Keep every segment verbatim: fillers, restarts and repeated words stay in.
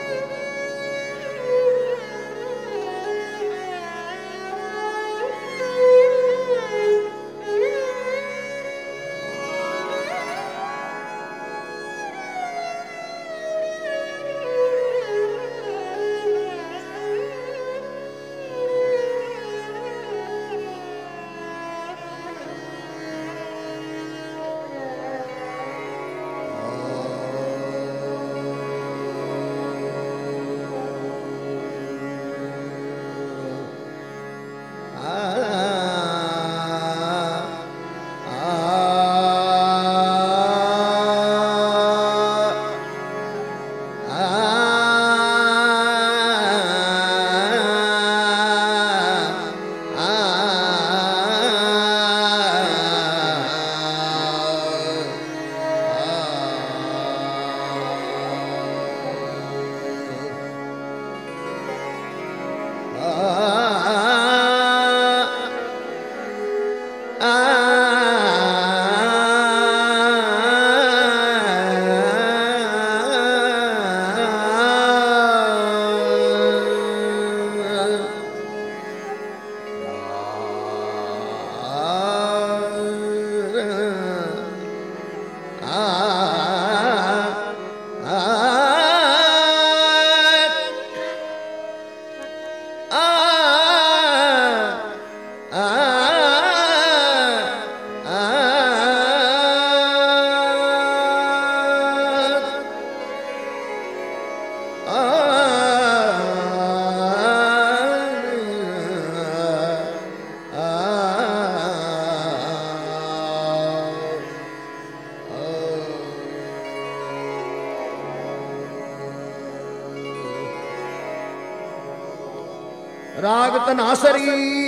राग तनासरी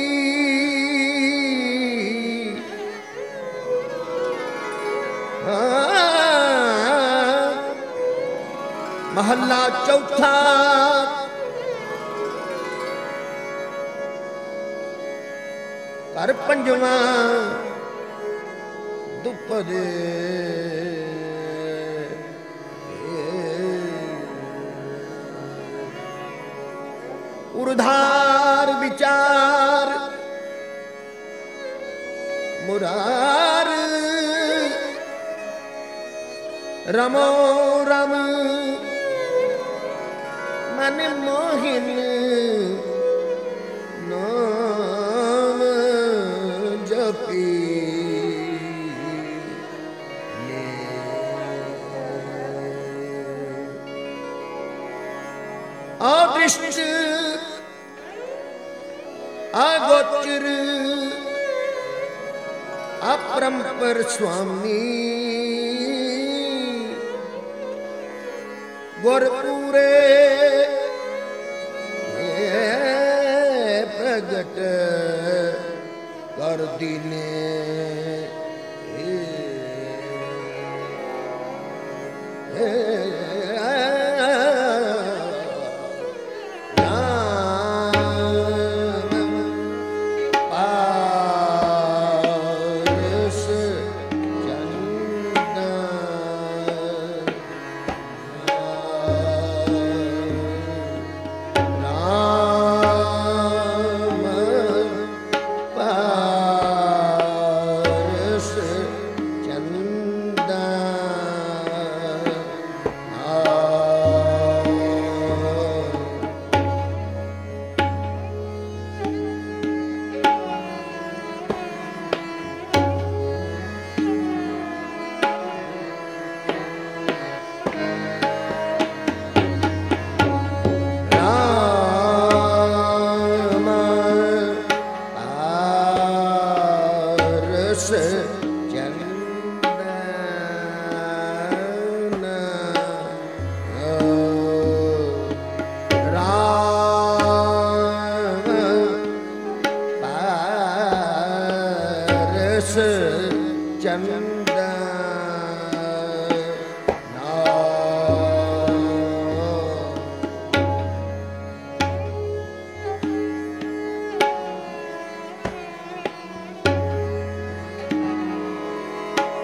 महला चौथा कर पंजवा दुपदे उर्धार विचार मुरार रमो रम मन मोहिन नाम जपी अदृष्ट अगोचर अपरंपर स्वामी गुरपुरे प्रगट कर दीने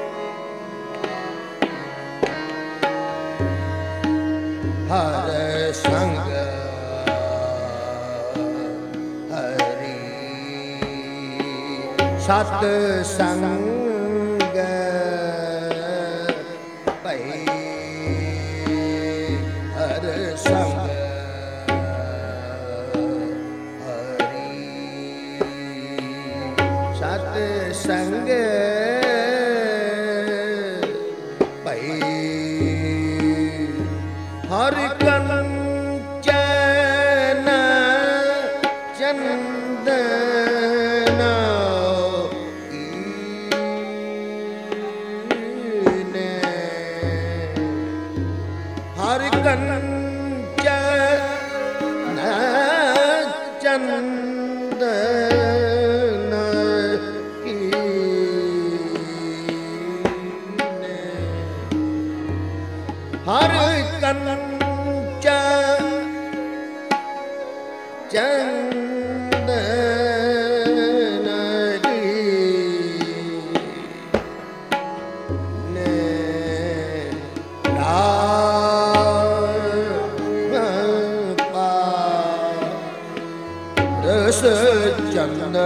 हर ਸੰਗ ਹਰੀ ਸਤ ਸੰਗ ਭਈ ਹਰ ਸੰਗ ਹਰੀ ਸਤ ਸੰਗ ਭਈ ਹਰ ਕੰਚਨ ਚੰਦਨ ਈਨੇ ਹਰ ਕੰਚਨ ਚੰਦਨ ਈਨੇ ਹਰ ਕੰਚਨ ਚੰਦਨ ਈਨੇ ਰਾਮ ਪਾਰਸ ਚੰਦਨ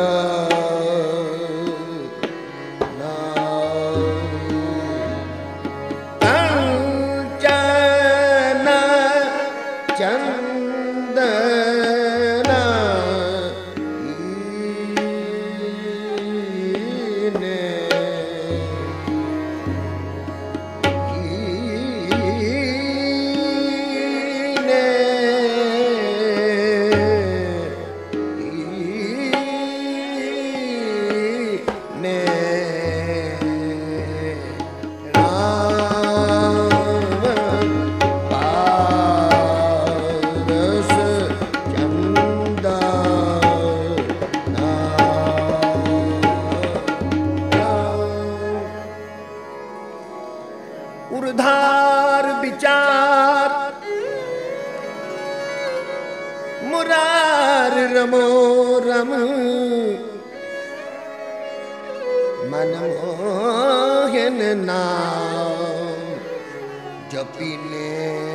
उर्धार विचार मुरार रमो रम मनमोहन नाम जपिने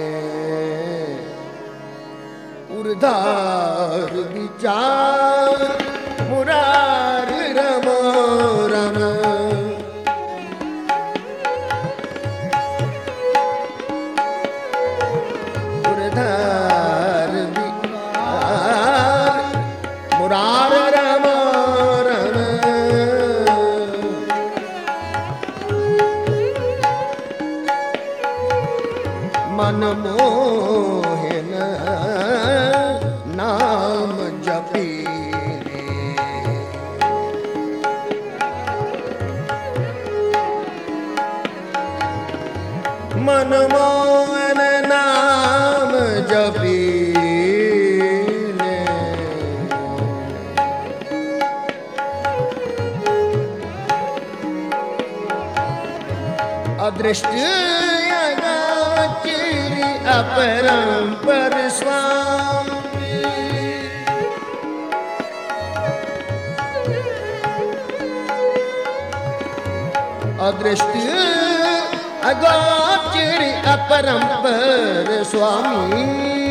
उर्धार विचार मुरार रमो रम मुरार रम रम मनमोहन नाम जपीने मनमोहन नाम जपीने अदृष्ट अगाचिर अपरंपर स्वामी अदृष्ट अगाचिर अपरंपर स्वामी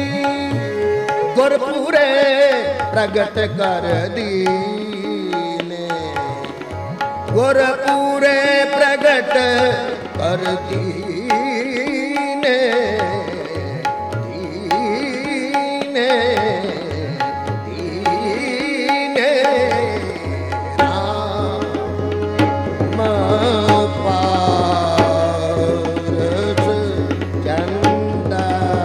गुरपुरे प्रगट कर दीने गुरपुरे प्रगट कर दीने दीने दीने राम पारस चंदन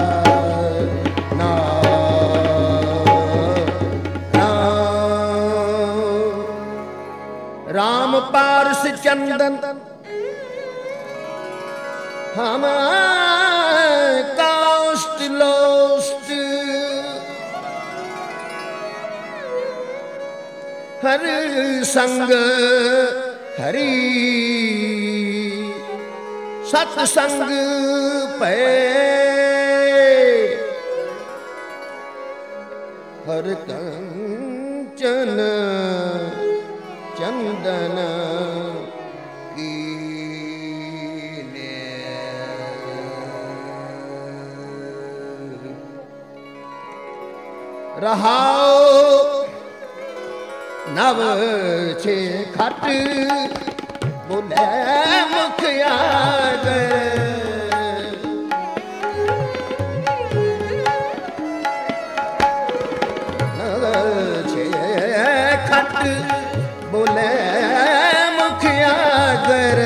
राम पारस चंदन हम काष्ट लोष्ट हर संग हरि सत्संग पे हर कंचन चंदन ਰਹਾਉ ਨਵ ਛੇ ਖਟ ਬੋਲੇ ਮੁਖ ਆਗਰ बोले मुखिया गर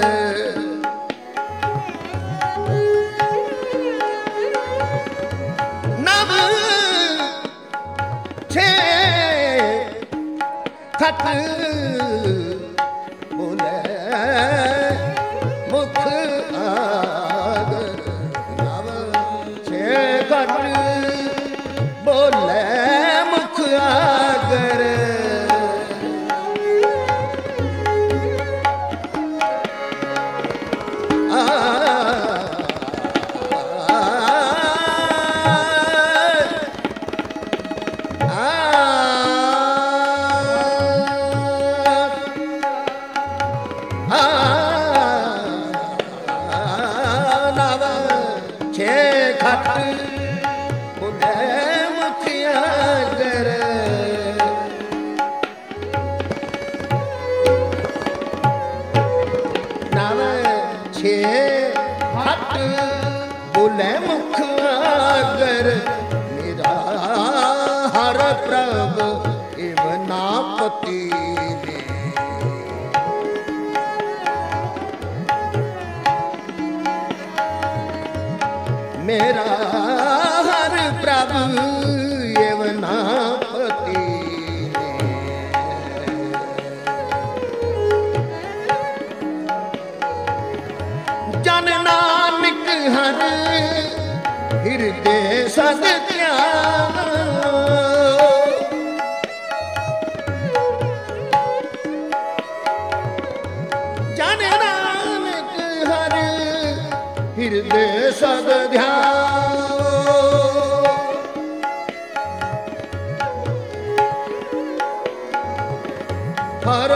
नव छे खट बोले मुख आगर नव छे खट बोले मुख आगर बोले मुख आगर मेरा हर प्रभ इवनापति मेरा हर प्रभु इवनापति जन नानक हर हिरदे सद जन नानक हर हिरदे सद ध्यान हर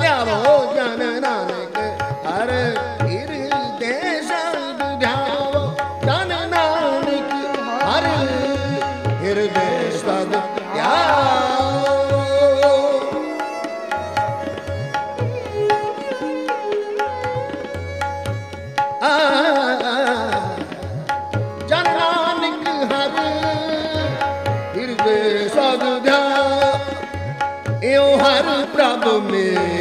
ਧਿਆਵੋ ਜਨ ਨਾਨਕ ਹਰ ਹਿਰਦੇ ਸਦ ਧਿਆਵੋ ਜਨ ਨਾਨਕ ਹਰ ਹਿਰਦੇ ਸਦ ਧਿਆਵੋ। ਜਨ ਨਾਨਕ ਹਰ ਹਿਰਦੇ ਸਦ ਧਿਆਵੋ ਇਉ ਹਰ ਪ੍ਰਭ ਮੇਰਾ